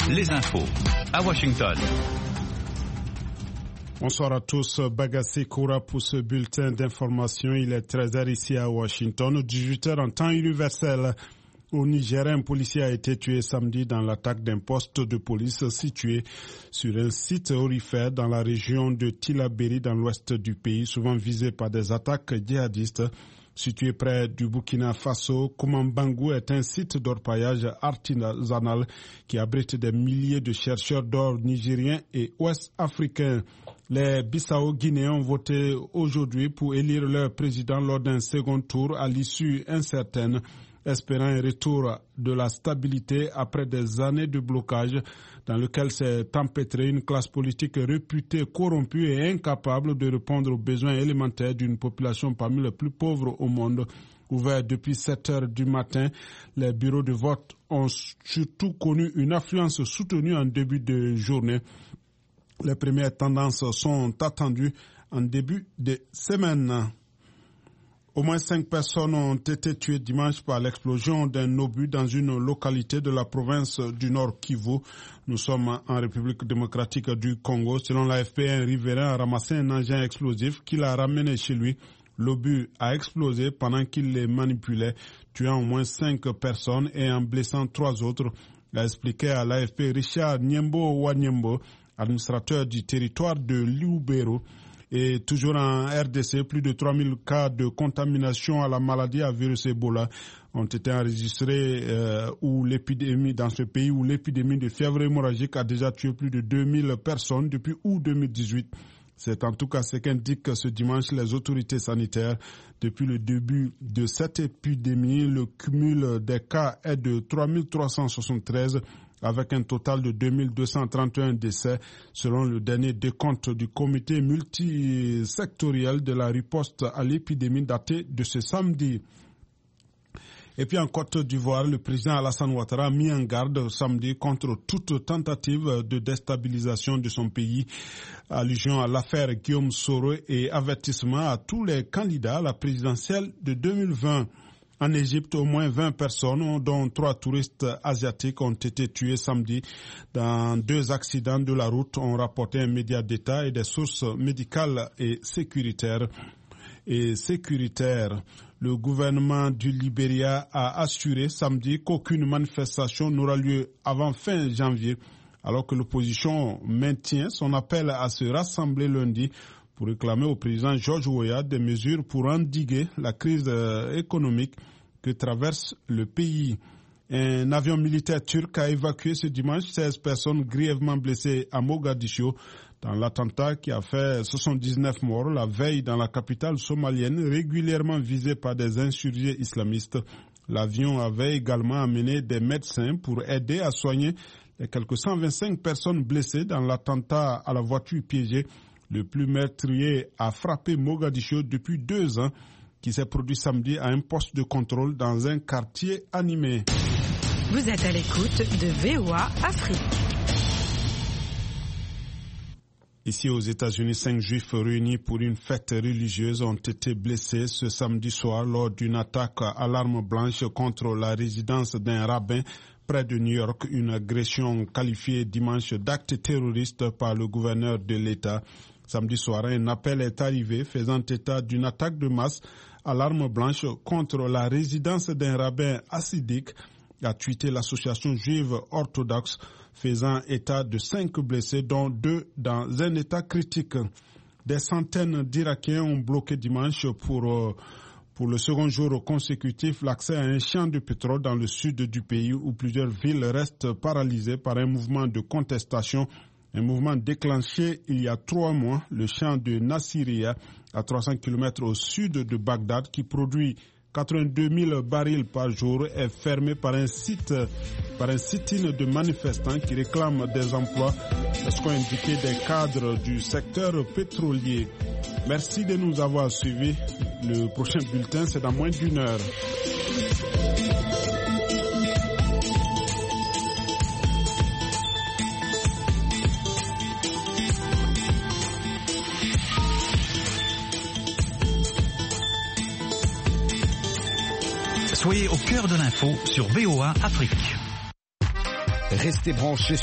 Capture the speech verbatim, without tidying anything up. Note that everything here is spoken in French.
les infos à Washington. Bonsoir à tous, Bagassi Koura pour ce bulletin d'information. Il est treize heures ici à Washington, dix-huit heures en temps universel. Au Niger, un policier a été tué samedi dans l'attaque d'un poste de police situé sur un site aurifère dans la région de Tillabéri dans l'ouest du pays, souvent visé par des attaques djihadistes. Situé près du Burkina Faso, Koumambangou est un site d'orpaillage artisanal qui abrite des milliers de chercheurs d'or nigériens et ouest-africains. Les Bissau-Guinéens ont voté aujourd'hui pour élire leur président lors d'un second tour à l'issue incertaine, espérant un retour de la stabilité après des années de blocage dans lequel s'est empêtrée une classe politique réputée corrompue et incapable de répondre aux besoins élémentaires d'une population parmi les plus pauvres au monde. Ouvert depuis sept heures du matin, les bureaux de vote ont surtout connu une affluence soutenue en début de journée. Les premières tendances sont attendues en début de semaine. Au moins cinq personnes ont été tuées dimanche par l'explosion d'un obus dans une localité de la province du Nord Kivu. Nous sommes en République démocratique du Congo. Selon l'A F P, un riverain a ramassé un engin explosif qu'il a ramené chez lui. L'obus a explosé pendant qu'il les manipulait, tuant au moins cinq personnes et en blessant trois autres, a expliqué à l'A F P Richard Nyembo Wanyembo, administrateur du territoire de Lubero. Et toujours en R D C, plus de trois mille cas de contamination à la maladie à virus Ebola ont été enregistrés euh, où l'épidémie dans ce pays où l'épidémie de fièvre hémorragique a déjà tué plus de deux mille personnes depuis août deux mille dix-huit. C'est en tout cas ce qu'indiquent ce dimanche les autorités sanitaires. Depuis le début de cette épidémie, le cumul des cas est de trois mille trois cent soixante-treize avec un total de deux mille deux cent trente et un décès selon le dernier décompte du comité multisectoriel de la riposte à l'épidémie daté de ce samedi. Et puis en Côte d'Ivoire, le président Alassane Ouattara a mis en garde samedi contre toute tentative de déstabilisation de son pays. Allusion à l'affaire Guillaume Soro et avertissement à tous les candidats à la présidentielle de deux mille vingt. En Égypte, au moins vingt personnes, dont trois touristes asiatiques, ont été tués samedi dans deux accidents de la route, ont rapporté un média d'État et des sources médicales et sécuritaires. Et sécuritaires. Le gouvernement du Libéria a assuré samedi qu'aucune manifestation n'aura lieu avant fin janvier, alors que l'opposition maintient son appel à se rassembler lundi pour réclamer au président George Weah des mesures pour endiguer la crise économique que traverse le pays. Un avion militaire turc a évacué ce dimanche seize personnes grièvement blessées à Mogadiscio dans l'attentat qui a fait soixante-dix-neuf morts la veille dans la capitale somalienne régulièrement visée par des insurgés islamistes. L'avion avait également amené des médecins pour aider à soigner les quelques cent vingt-cinq personnes blessées dans l'attentat à la voiture piégée. Le plus meurtrier a frappé Mogadiscio depuis deux ans, qui s'est produit samedi à un poste de contrôle dans un quartier animé. Vous êtes à l'écoute de V O A Afrique. Ici aux États-Unis, cinq juifs réunis pour une fête religieuse ont été blessés ce samedi soir lors d'une attaque à l'arme blanche contre la résidence d'un rabbin près de New York, une agression qualifiée dimanche d'acte terroriste par le gouverneur de l'État. Samedi soir, un appel est arrivé faisant état d'une attaque de masse à l'arme blanche contre la résidence d'un rabbin hassidique, a tweeté l'association juive orthodoxe, faisant état de cinq blessés, dont deux dans un état critique. Des centaines d'Irakiens ont bloqué dimanche pour, euh, pour le second jour consécutif l'accès à un champ de pétrole dans le sud du pays où plusieurs villes restent paralysées par un mouvement de contestation. Un mouvement déclenché il y a trois mois, le champ de Nassiriya, à trois cents kilomètres au sud de Bagdad, qui produit quatre-vingt-deux mille barils par jour, est fermé par un site, par un sit-in de manifestants qui réclament des emplois, ce qu'ont indiqué des cadres du secteur pétrolier. Merci de nous avoir suivis. Le prochain bulletin, c'est dans moins d'une heure. Soyez au cœur de l'info sur V O A Afrique. Restez branchés